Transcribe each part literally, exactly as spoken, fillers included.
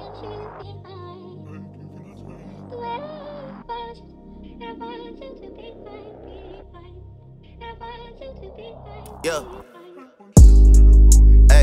Yeah. Hey.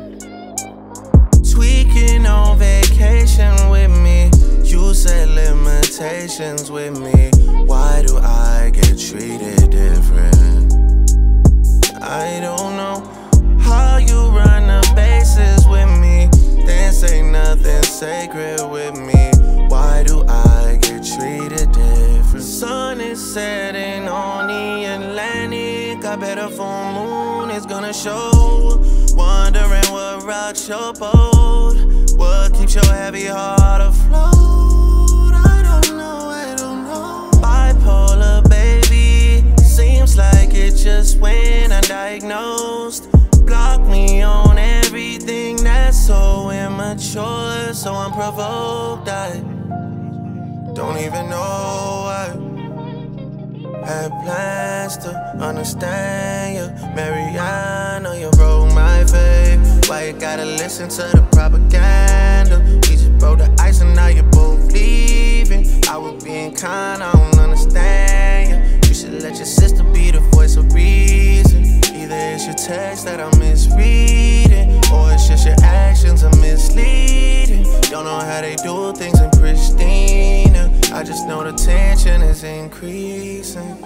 Tweaking on vacation with me. You set limitations with me. Why do I get treated different? I don't know how you run the bases with me. Then say nothing sacred with me. Why do I get treated different? Sun is setting on the Atlantic. I bet a full moon is gonna show. Wondering what rocks your boat. What keeps your heavy heart afloat? I don't know, I don't know. Bipolar, baby. Seems like it just went undiagnosed. Block me on everything that's so immature, so unprovoked. I don't even know why. Had plans to understand you. Mariana, you broke my faith. Why you gotta listen to the propaganda? We just broke the ice and now you're both leaving. I was being kind, I don't understand you. You should let your sister be the voice of reason. Either it's your text that I'm misreading, or it's just your actions are misleading. Don't know how they do things in Pristina. I just know the tension is increasing.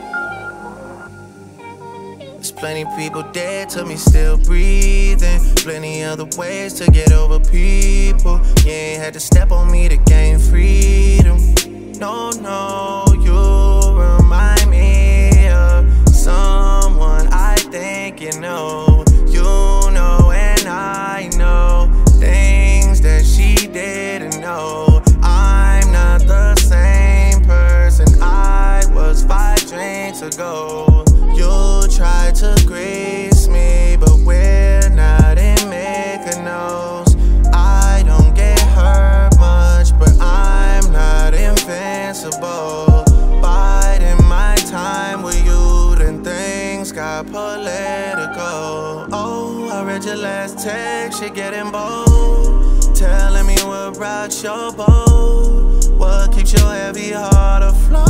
There's plenty people dead to me still breathing. Plenty other ways to get over people. You ain't had to step on me to gain freedom. No, no, you remind me of someone I think you know. You know and I know things that she didn't know. I'm not the same person I was five drinks ago. You try to grace me, but we're not in Mykonos. I don't get hurt much, but I'm not invincible. Biding my time with you, then things got political. Oh, I read your last text, you're getting bold. Telling me what rocks your boat. What keeps your heavy heart afloat?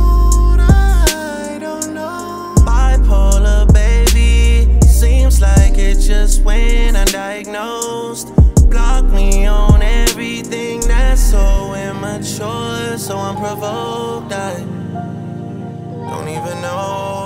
I don't know. Bipolar, baby. Seems like it just went undiagnosed. Block me on everything that's so immature, so unprovoked. I don't even know.